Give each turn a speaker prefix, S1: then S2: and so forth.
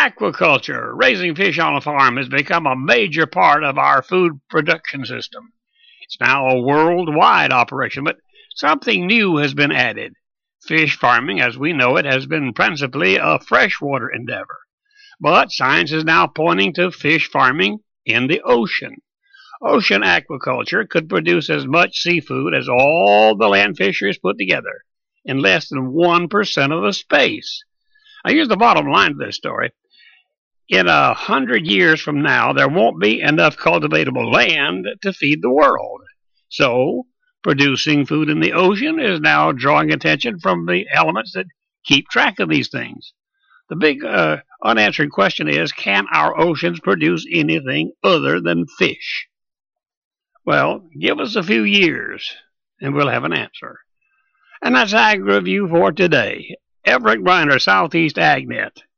S1: Aquaculture, raising fish on a farm, has become a major part of our food production system. It's now a worldwide operation, but something new has been added. Fish farming, as we know it, has been principally a freshwater endeavor. But science is now pointing to fish farming in the ocean. Ocean aquaculture could produce as much seafood as all the land fisheries put together in less than 1% of the space. Now, here's the bottom line to this story. In 100 years from now, there won't be enough cultivatable land to feed the world. So, producing food in the ocean is now drawing attention from the elements that keep track of these things. The big unanswered question is, can our oceans produce anything other than fish? Well, give us a few years, and we'll have an answer. And that's Ag Review for today. Everett Griner, Southeast AgNet.